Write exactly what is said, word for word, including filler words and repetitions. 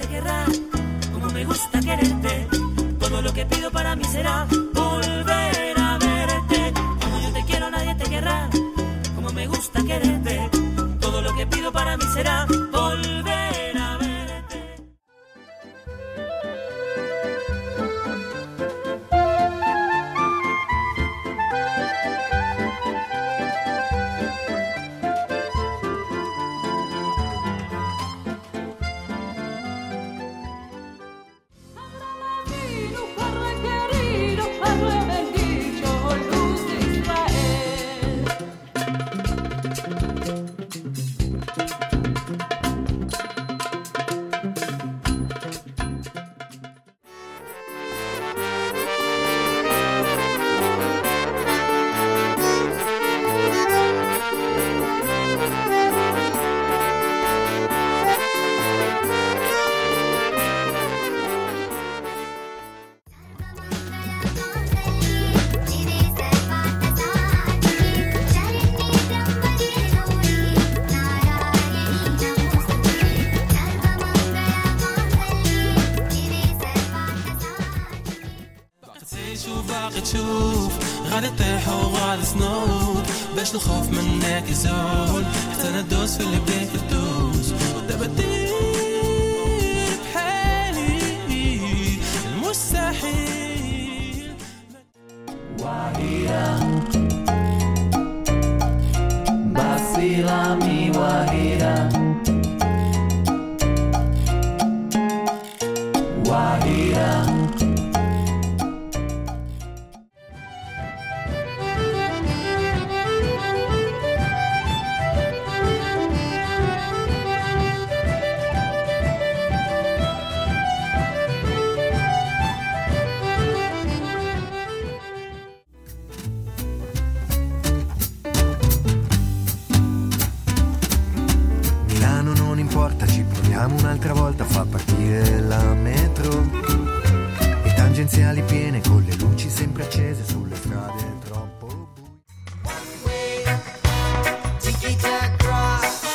querrá, como me gusta quererte. Todo lo que pido para mí será volver a verte. Como yo te quiero nadie te querrá, como me gusta quererte. Todo lo que pido para mí será volver a verte. تشوف غادي تطيح وغادي تنوض باش الخوف منك يزول حتى ندوس في اللي بديت تدوس ودابا دير بحالي المستحيل Guajira vacila mi Guajira Guajira. Ci proviamo un'altra volta a far partire la metro e tangenziali piene con le luci sempre accese sulle strade troppo buie.